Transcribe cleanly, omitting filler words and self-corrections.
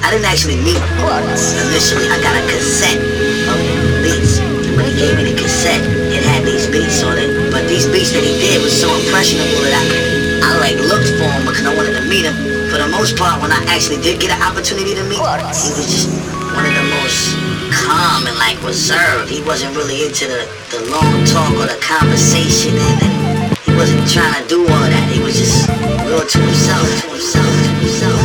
I didn't actually meet him. Initially, I got a cassette of beats. When he gave me the cassette, it had these beats on it. But these beats that he did was so impressionable that I like looked for him because I wanted to meet him. For the most part, when I actually did get an opportunity to meet him, he was just one of the most calm and like reserved. He wasn't really into the long talk or the conversation, and he wasn't trying to do all that. He was just real to himself, to himself, to himself.